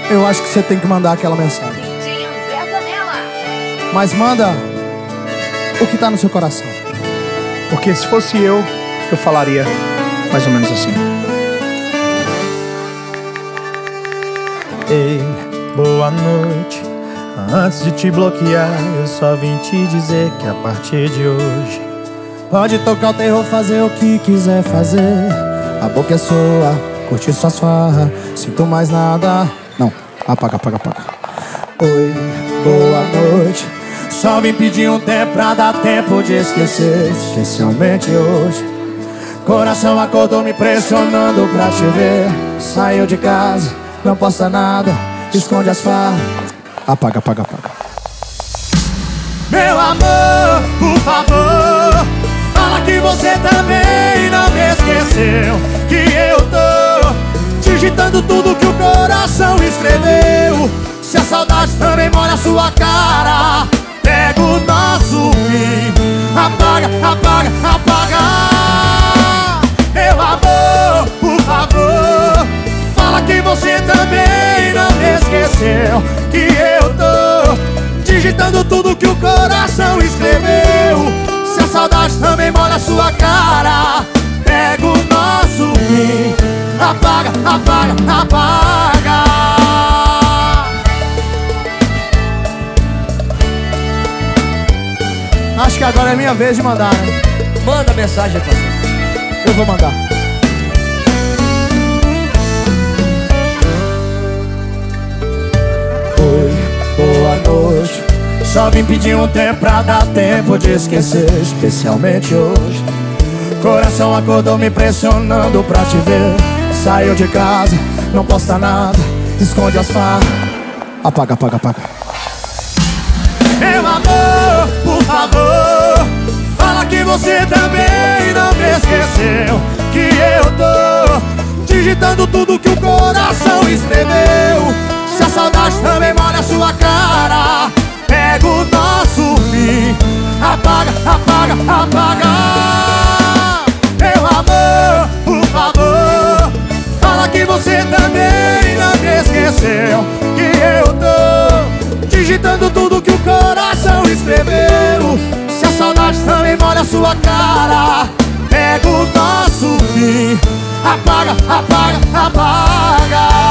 eu acho que você tem que mandar aquela mensagem. Mas manda o que tá no seu coração. Porque se fosse eu falaria mais ou menos assim. Ei, boa noite. Antes de te bloquear, eu só vim te dizer que a partir de hoje pode tocar o terror, fazer o que quiser fazer. A boca é sua, curtir suas farras. Sinto mais nada. Não, apaga. Oi, boa noite. Só vim pedir um tempo pra dar tempo de esquecer, especialmente hoje. Coração acordou me pressionando pra te ver. Saiu de casa, não posta nada, esconde as farras. Apaga. Meu amor, por favor, fala que você também não me esqueceu. Que eu tô digitando tudo que o coração escreveu. Se a saudade também molha a sua cara, pega o nosso fim. Apaga. Meu amor, por favor, fala que você também não me esqueceu. Que eu tô digitando tudo que o coração escreveu. Se a saudade também molha a sua cara, pega o nosso fim. Apaga. Acho que agora é minha vez de mandar, né? Manda mensagem, parceiro. Eu vou mandar. Oi, boa noite. Só vim pedir um tempo pra dar tempo de esquecer, especialmente hoje. Coração acordou me pressionando pra te ver. Saiu de casa, não posta nada, esconde as farras. Apaga. Meu amor, por favor, fala que você também não me esqueceu. Que eu tô digitando tudo que o coração escreveu. Se a saudade também molha a sua cara, pega o nosso fim. Apaga. Meu amor, por favor, fala que você também não me esqueceu. Que eu tô digitando tudo que o coração escreveu. Se a saudade também molha a sua cara, pega o nosso fim. Apaga.